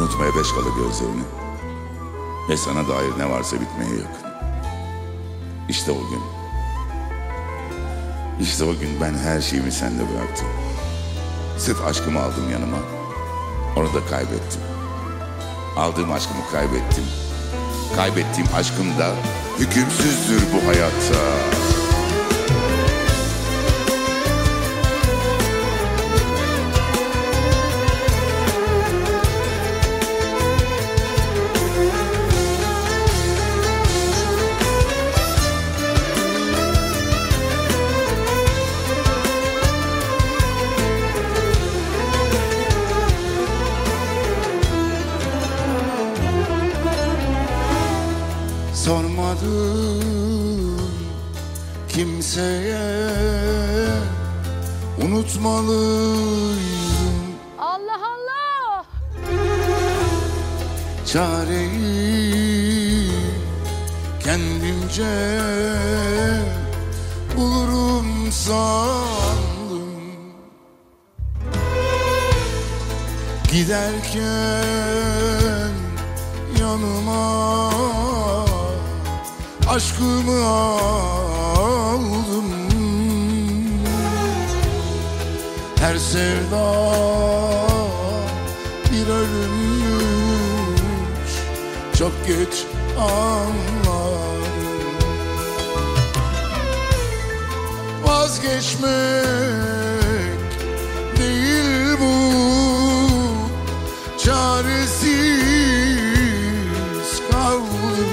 Unutmaya beş kala gözlerini ve sana dair ne varsa bitmeye yakın. İşte o gün. İşte o gün ben her şeyimi sende bıraktım. Sırf aşkımı aldım yanıma. Onu da kaybettim. Aldığım aşkımı kaybettim. Kaybettiğim aşkım da hükümsüzdür bu hayatta. Sormadım kimseye, unutmalıyım. Allah Allah! Çareyi kendimce bulurum sandım. Giderken yanıma aşkımı aldım. Her sevda bir ölümmüş, çok geç anladım. Vazgeçmek değil bu, çaresiz kaldım.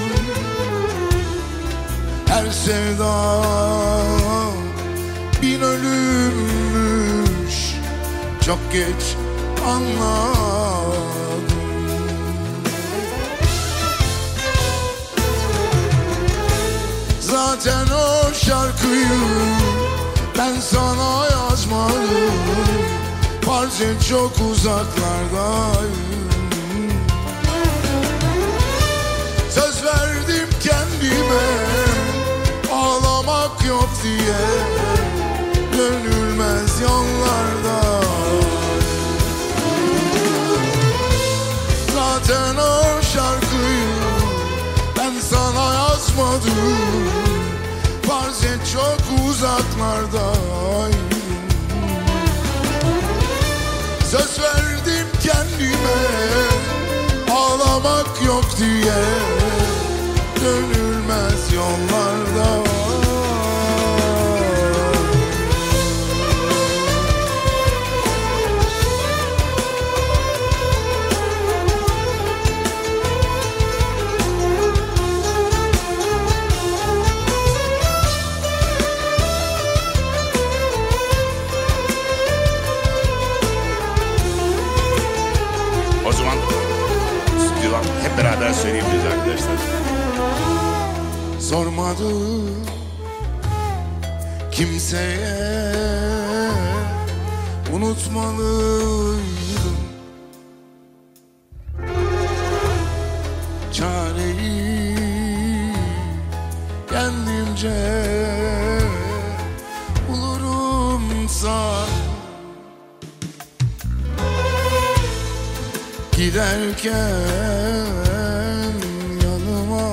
Her sevda bin ölümmüş, çok geç anladım. Zaten o şarkıyı ben sana yazmadım. Farz et çok uzaklardayım. Söz verdim kendime, ağlamak yok diye, dönülmez yollarda. Zaten o şarkıyı ben sana yazmadım. Farz et çok uzaklardayım. Söz verdim kendime, ağlamak yok diye, dönülmez yollarda. O zaman stüdyodan hep beraber söyleyebiliriz arkadaşlar. Sormadım kimseye, unutmalıydım. Çareyi kendimce bulurum san. Giderken yanıma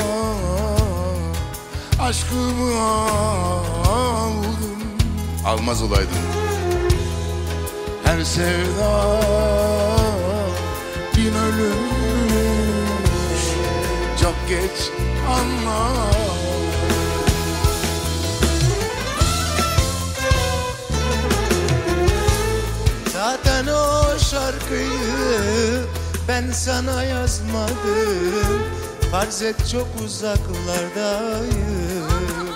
aşkımı aldım. Almaz olaydım. Her sevda bin ölümmüş, çok geç anladım. Zaten o şarkıyı ben sana yazmadım. Farz et çok uzaklardayım.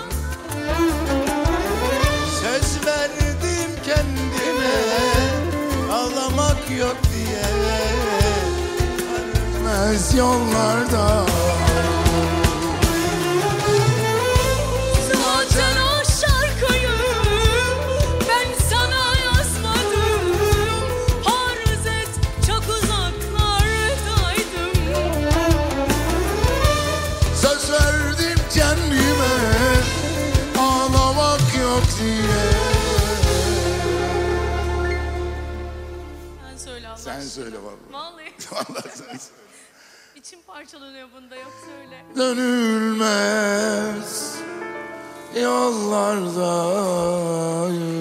Söz verdim kendime, ağlamak yok diye, dönülmez yollarda. Zaten o şarkıyı ben sana yazmadım. Farz et çok uzaklardaydım. Söz verdim kendime, ağlamak yok diye. Sen söyle Allah Sen söyle vallahi. Vallahi Vallahi sen söyle. içim parçalanıyor bunda, yok söyle. Dönülmez yollardayım.